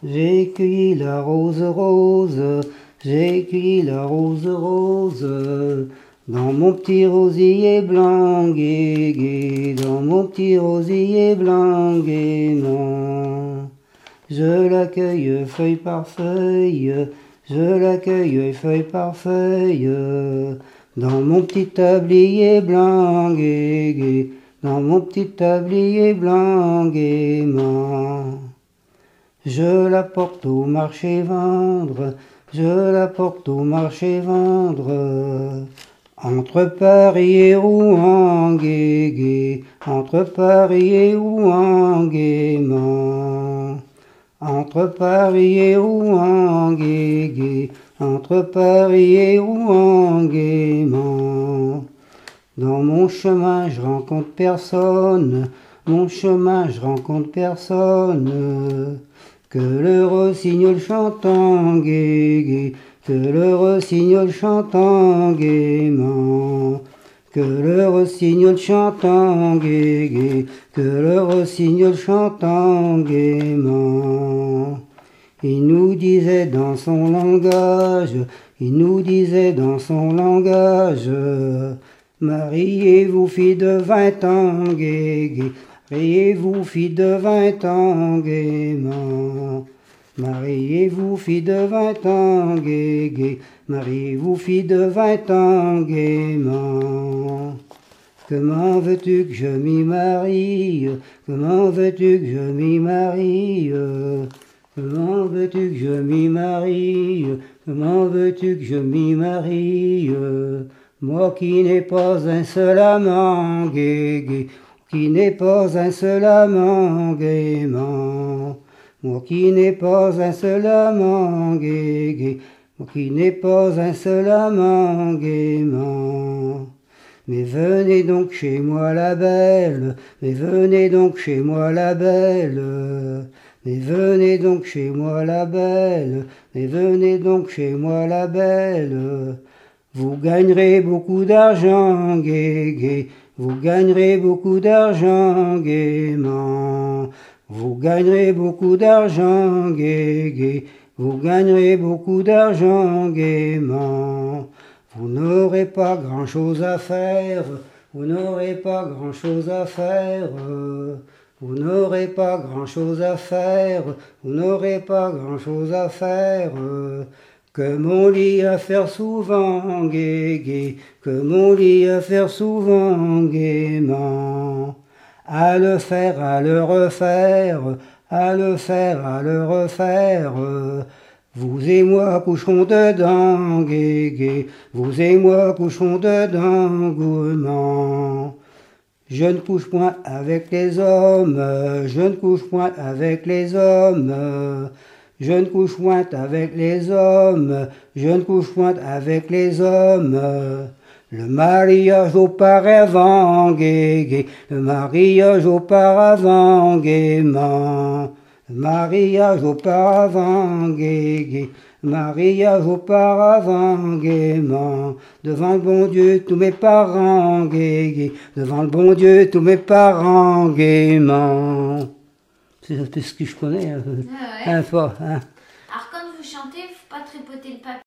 J'ai cueilli la rose rose, j'ai cueilli la rose rose, dans mon petit rosier blanc gai gai, dans mon petit rosier blanc gaiement. Je l'accueille feuille par feuille, je l'accueille feuille par feuille, dans mon petit tablier blanc gai gai, dans mon petit tablier blanc gaiement. Je la porte au marché vendre, je la porte au marché vendre, entre Paris et Rouen gai gai, entre Paris et Rouen gaiement. Entre Paris et Rouen gai gai, entre Paris et Rouen gaiement. Dans mon chemin je rencontre personne, mon chemin je rencontre personne, que le rossignol chantant gai gai, que le rossignol chantant gaiement. Que le rossignol chantant gai gai, que le rossignol chantant gaiement. Il nous disait dans son langage, il nous disait dans son langage, mariez-vous fille de 20 ans gai gai, mariez-vous fille de 20 ans gaiement. Mariez-vous fille de 20 ans gai gai, mariez-vous fille de 20 ans gaiement. Comment veux-tu que je m'y marie? Comment veux-tu que je m'y marie? Comment veux-tu que je m'y marie? Comment veux-tu que je m'y marie? Moi qui n'ai pas un seul amant gai gai, qui n'ai pas un seul amant gaiement. Moi qui n'ai pas un seul amant gai gai, moi qui n'ai pas un seul amant gaiement. Mais venez donc chez moi la belle, mais venez donc chez moi la belle, mais venez donc chez moi la belle, mais venez donc chez moi la belle. Vous gagnerez beaucoup d'argent gai gai, vous gagnerez beaucoup d'argent gaiement. Vous gagnerez beaucoup d'argent gai gai, vous gagnerez beaucoup d'argent gaiement. Vous n'aurez pas grand-chose à faire, vous n'aurez pas grand-chose à faire, vous n'aurez pas grand-chose à faire, vous n'aurez pas grand-chose à faire, que mon lit à faire souvent gai gai, que mon lit à faire souvent gaiement. À le faire, à le refaire, à le faire, à le refaire. Vous et moi coucherons dedans gai gai, vous et moi coucherons dedans gourmand. Je ne couche point avec les hommes, je ne couche point avec les hommes. Je ne couche point avec les hommes, je ne couche point avec les hommes. Le mariage auparavant gai gai, le mariage auparavant gaiement. Le mariage auparavant gai gai, le mariage auparavant gaiement. Devant le bon Dieu tous mes parents gai gai, devant le bon Dieu tous mes parents gaiement. C'est ce que je connais. Ah ouais. Hein, fort, hein. Alors quand vous chantez, faut pas tripoter le papier.